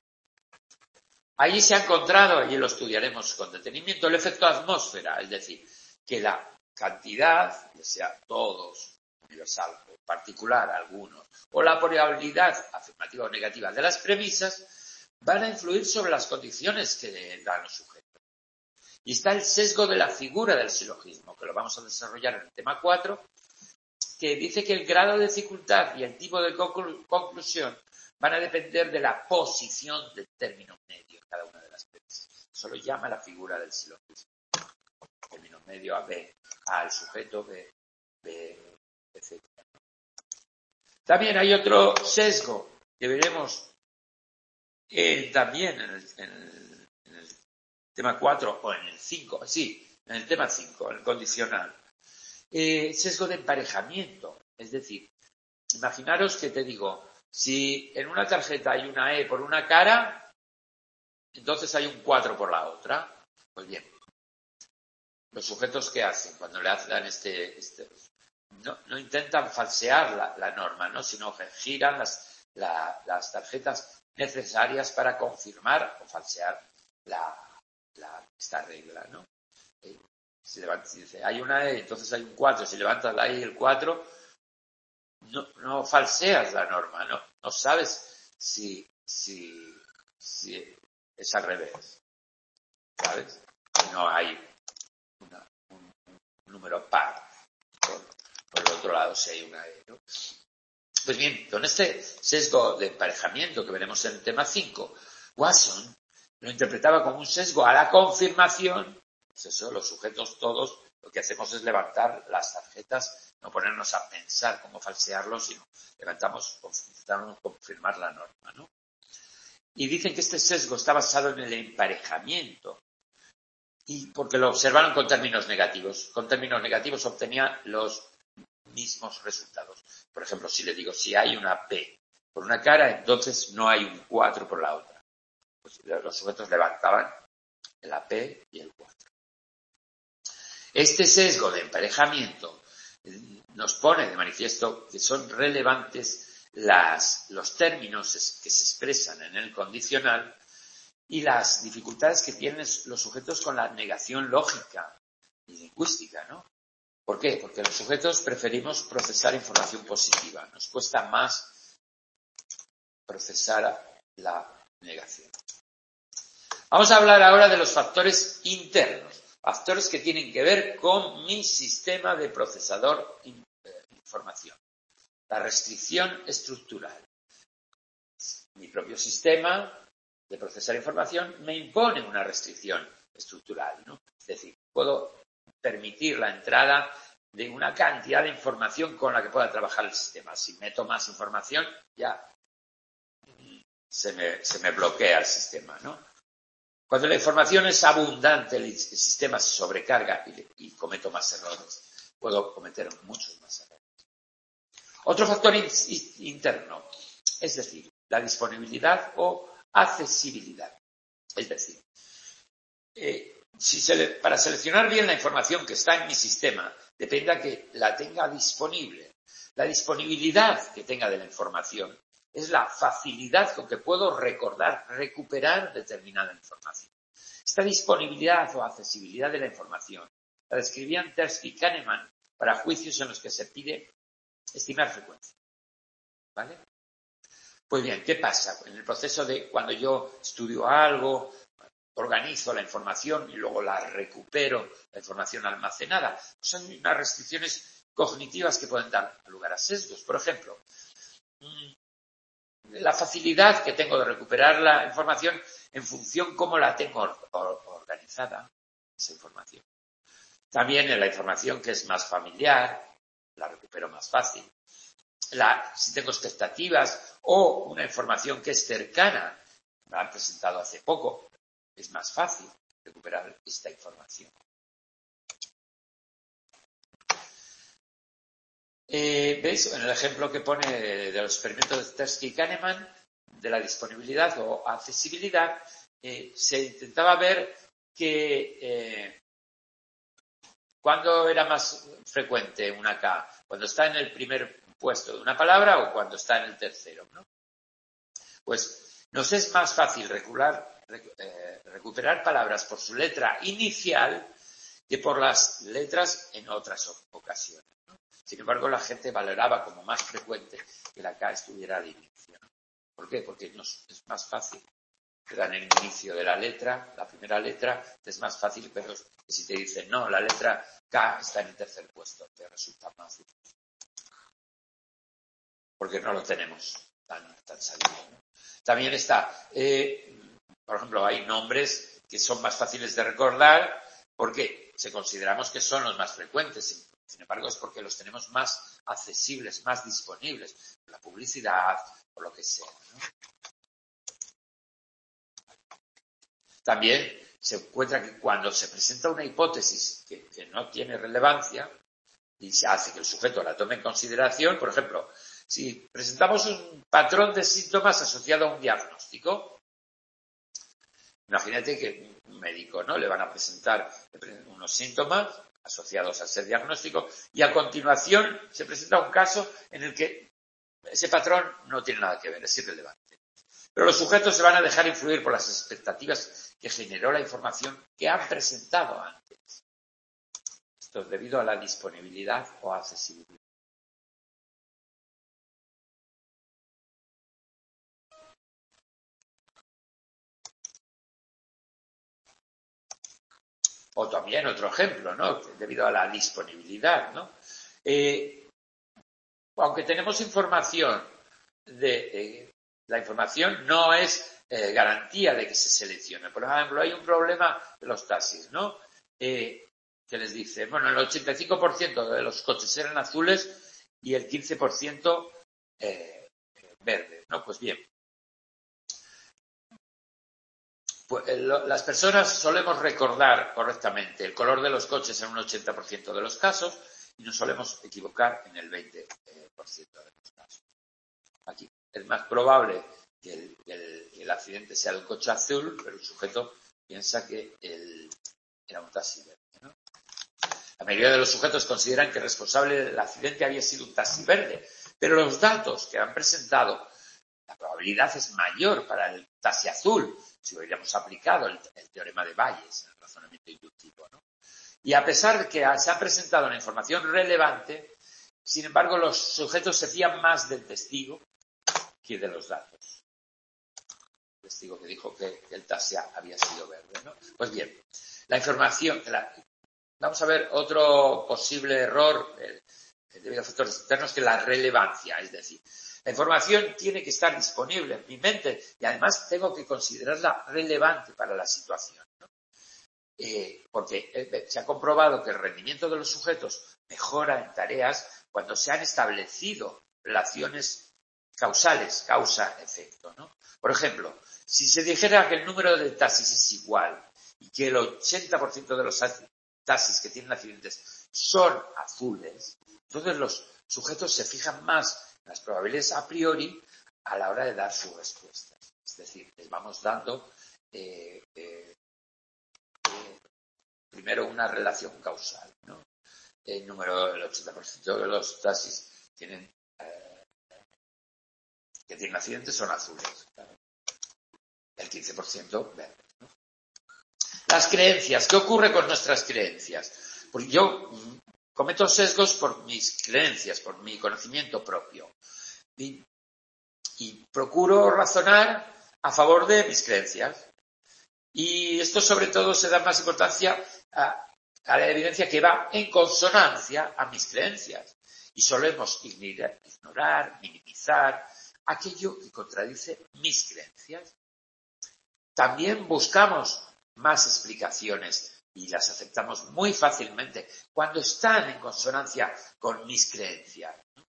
allí se ha encontrado, allí lo estudiaremos con detenimiento, el efecto atmósfera, es decir, que la cantidad, ya sea todos, universal o particular, algunos, o la probabilidad afirmativa o negativa de las premisas, van a influir sobre las condiciones que dan los sujetos. Y está el sesgo de la figura del silogismo, que lo vamos a desarrollar en el tema cuatro, que dice que el grado de dificultad y el tipo de conclu- conclusión van a depender de la posición del término medio en cada una de las premisas. Eso lo llama la figura del silogismo. Término medio A, B, A al sujeto, B, B, etcétera. También hay otro sesgo que veremos eh, también en el, en, el, en el tema cuatro o en el cinco, sí, en el tema cinco, el condicional. Eh, sesgo de emparejamiento, es decir, imaginaros que te digo, si en una tarjeta hay una E por una cara, entonces hay un cuatro por la otra. Pues bien, los sujetos ¿qué hacen cuando le hacen este, este no, no intentan falsear la, la norma, ¿no? Sino que giran las, la, las tarjetas necesarias para confirmar o falsear la, la, esta regla, ¿no? Eh, si, levanta, si dice hay una E, entonces hay un cuatro, si levantas la E y el cuatro, no, no falseas la norma, no, no sabes si, si, si es al revés, ¿sabes? No hay una, un, un número par. Por, por el otro lado, si hay una E, ¿no? Pues bien, con este sesgo de emparejamiento que veremos en el tema cinco, Watson lo interpretaba como un sesgo a la confirmación. Pues eso, los sujetos todos, lo que hacemos es levantar las tarjetas, no ponernos a pensar cómo falsearlo, sino levantamos, intentamos confirmar la norma, ¿no? Y dicen que este sesgo está basado en el emparejamiento, y porque lo observaron con términos negativos. Con términos negativos obtenían los mismos resultados. Por ejemplo, si le digo, si hay una P por una cara, entonces no hay un cuatro por la otra. Pues los sujetos levantaban la P y el cuatro. Este sesgo de emparejamiento nos pone de manifiesto que son relevantes las, los términos que se expresan en el condicional y las dificultades que tienen los sujetos con la negación lógica y lingüística, ¿no? ¿Por qué? Porque los sujetos preferimos procesar información positiva. Nos cuesta más procesar la negación. Vamos a hablar ahora de los factores internos, factores que tienen que ver con mi sistema de procesador de información. La restricción estructural. Mi propio sistema de procesar información me impone una restricción estructural, ¿no? Es decir, puedo permitir la entrada de una cantidad de información con la que pueda trabajar el sistema. Si meto más información, ya se me, se me bloquea el sistema, ¿no? Cuando la información es abundante, el sistema se sobrecarga y, y cometo más errores. Puedo cometer muchos más errores. Otro factor in, interno, es decir, la disponibilidad o accesibilidad. Es decir, eh, si se le, para seleccionar bien la información que está en mi sistema, depende de que la tenga disponible. La disponibilidad que tenga de la información es la facilidad con que puedo recordar, recuperar determinada información. Esta disponibilidad o accesibilidad de la información la describían Tversky y Kahneman para juicios en los que se pide estimar frecuencia. ¿Vale? Pues bien, ¿qué pasa? En el proceso de cuando yo estudio algo, organizo la información y luego la recupero, la información almacenada. Son unas restricciones cognitivas que pueden dar lugar a sesgos. Por ejemplo, la facilidad que tengo de recuperar la información en función cómo la tengo organizada, esa información. También en la información que es más familiar, la recupero más fácil. La, si tengo expectativas o una información que es cercana, me la han presentado hace poco, es más fácil recuperar esta información. Eh, ¿Veis? En el ejemplo que pone de los experimentos de Tversky y Kahneman, de la disponibilidad o accesibilidad, eh, se intentaba ver que eh, cuándo era más frecuente una K, cuando está en el primer puesto de una palabra o cuando está en el tercero, ¿no? Pues nos es más fácil recuperar, eh, recuperar palabras por su letra inicial que por las letras en otras ocasiones, ¿no? Sin embargo, la gente valoraba como más frecuente que la K estuviera al inicio, ¿no? ¿Por qué? Porque nos es más fácil. Te dan el inicio de la letra, la primera letra, te es más fácil, pero si te dicen, no, la letra K está en el tercer puesto, te resulta más difícil. Porque no lo tenemos tan, tan sabido, ¿no? También está, eh, por ejemplo, hay nombres que son más fáciles de recordar porque se consideramos que son los más frecuentes. Sin embargo, es porque los tenemos más accesibles, más disponibles, por la publicidad, por lo que sea, ¿no? También se encuentra que cuando se presenta una hipótesis que, que no tiene relevancia y se hace que el sujeto la tome en consideración, por ejemplo, si presentamos un patrón de síntomas asociado a un diagnóstico, imagínate que un médico, ¿no?, le van a presentar unos síntomas asociados a ese diagnóstico y a continuación se presenta un caso en el que ese patrón no tiene nada que ver, es irrelevante. Pero los sujetos se van a dejar influir por las expectativas que generó la información que han presentado antes. Esto es debido a la disponibilidad o accesibilidad. O también otro ejemplo, ¿no?, debido a la disponibilidad, ¿no? Eh, aunque tenemos información de... Eh, la información no es eh, garantía de que se seleccione. Por ejemplo, hay un problema de los taxis, ¿no? Eh, que les dice, bueno, el ochenta y cinco por ciento de los coches eran azules y el quince por ciento eh, verdes, ¿no? Pues bien, pues, lo, las personas solemos recordar correctamente el color de los coches en un ochenta por ciento de los casos y nos solemos equivocar en el veinte por ciento de los casos. Aquí es más probable que el, el, el accidente sea el coche azul, pero el sujeto piensa que el, era un taxi verde, ¿no? La mayoría de los sujetos consideran que el responsable del accidente había sido un taxi verde, pero los datos que han presentado, la probabilidad es mayor para el taxi azul si hubiéramos aplicado el, el teorema de Bayes, el razonamiento inductivo, ¿no? Y a pesar de que se ha presentado una información relevante, sin embargo, los sujetos se fían más del testigo que de los datos. El testigo que dijo que el taxi había sido verde, ¿no? Pues bien, la información... La, vamos a ver otro posible error eh, debido a factores externos, que la relevancia. Es decir, la información tiene que estar disponible en mi mente y además tengo que considerarla relevante para la situación, ¿no? Eh, porque eh, se ha comprobado que el rendimiento de los sujetos mejora en tareas cuando se han establecido relaciones causales, causa-efecto, ¿no? Por ejemplo, si se dijera que el número de taxis es igual y que el ochenta por ciento de los taxis que tienen accidentes son azules, entonces los sujetos se fijan más en las probabilidades a priori a la hora de dar sus respuestas. Es decir, les vamos dando eh, eh, eh, primero una relación causal, ¿no? El número, el ochenta por ciento de los taxis tienen que tienen accidentes son azules, claro. El quince por ciento verdes, ¿no? Las creencias. ¿Qué ocurre con nuestras creencias? Pues yo cometo sesgos por mis creencias, por mi conocimiento propio. Y, y procuro razonar a favor de mis creencias. Y esto sobre todo se da más importancia a, a la evidencia que va en consonancia a mis creencias. Y solemos ignorar, minimizar aquello que contradice mis creencias. También buscamos más explicaciones y las aceptamos muy fácilmente cuando están en consonancia con mis creencias.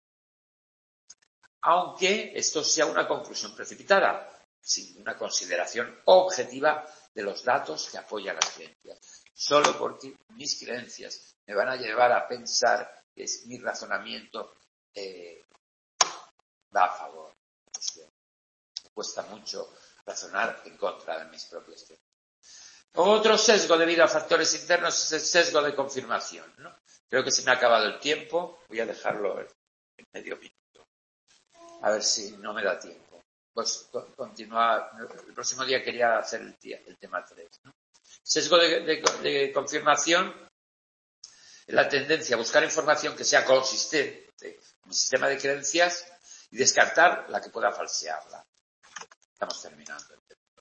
Aunque esto sea una conclusión precipitada, sin una consideración objetiva de los datos que apoyan las creencias. Solo porque mis creencias me van a llevar a pensar que es mi razonamiento eh, va a favor. Pues, me cuesta mucho razonar en contra de mis propias creencias. Otro sesgo debido a factores internos es el sesgo de confirmación, ¿no? Creo que se me ha acabado el tiempo. Voy a dejarlo en medio minuto. A ver si no me da tiempo. Pues continuar. El próximo día quería hacer el, tía, el tema tres, ¿no? Sesgo de, de, de confirmación es la tendencia a buscar información que sea consistente en mi sistema de creencias y descartar la que pueda falsearla. Estamos terminando.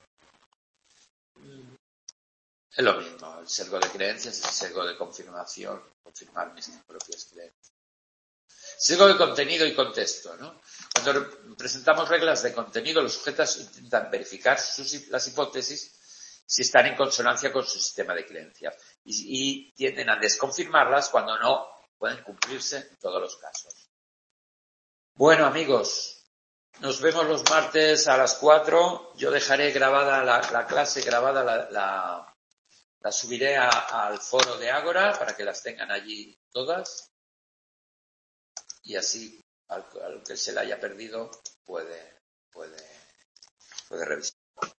Es lo mismo, el sesgo de creencias es el sesgo de confirmación, confirmar mis propias creencias. Sesgo de contenido y contexto, ¿no? Cuando presentamos reglas de contenido, los sujetos intentan verificar sus, las hipótesis si están en consonancia con su sistema de creencias y, y tienden a desconfirmarlas cuando no pueden cumplirse en todos los casos. Bueno, amigos, nos vemos los martes a las cuatro. Yo dejaré grabada la, la clase, grabada la, la, la subiré a, al foro de Ágora para que las tengan allí todas. Y así, al, al que se la haya perdido, puede, puede, puede revisar.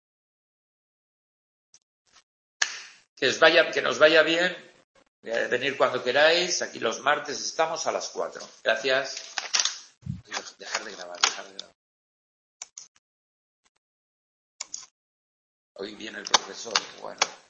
Que os vaya, que nos vaya bien, eh, venir cuando queráis. Aquí los martes estamos a las cuatro. Gracias. Dejar de grabar, dejar de grabar. Hoy viene el profesor, bueno.